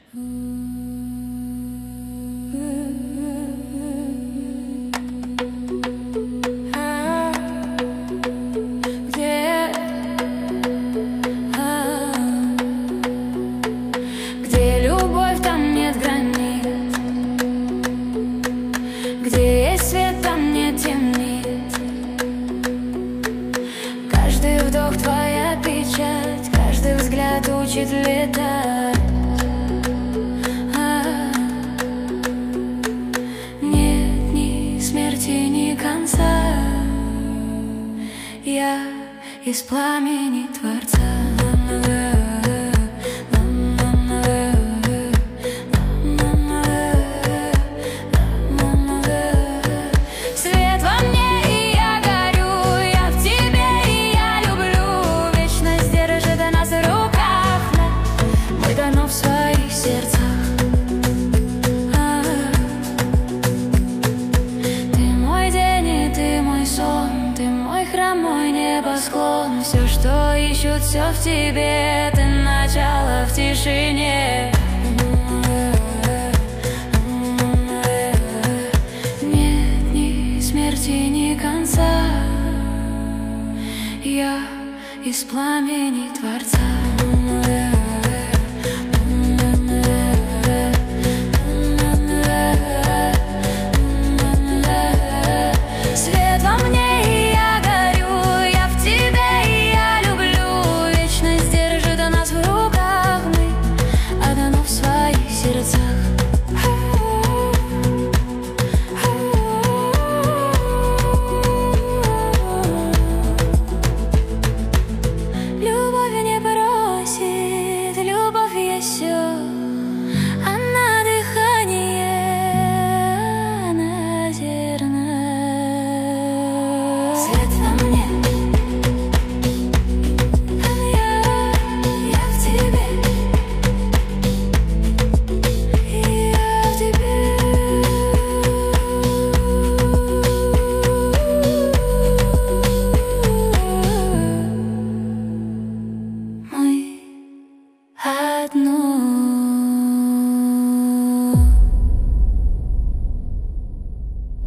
Где любовь, там нет границ, где есть свет, там нет темниц. Каждый вдох твоя печать, каждый взгляд учит летать. Нет ни смерти, ни конца, я из пламени Творца. Свет во мне, и я горю, я в тебе, и я люблю. Вечность держит нас в руках, мы давно в своих сердцах. Ты мой день, и ты мой сон, ты мой храм, мой небосклон. Все, что ищут, все в тебе, ты начало в тишине. Нет ни смерти, ни конца, я из пламени Творца.